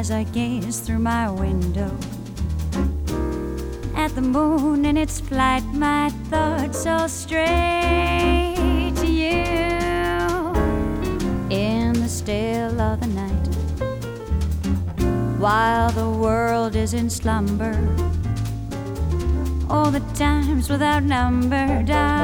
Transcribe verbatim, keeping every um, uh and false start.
as I gaze through my window at the moon in its flight, my thoughts all stray to you. In the still of the night, while the world is in slumber, all the times without number, darling,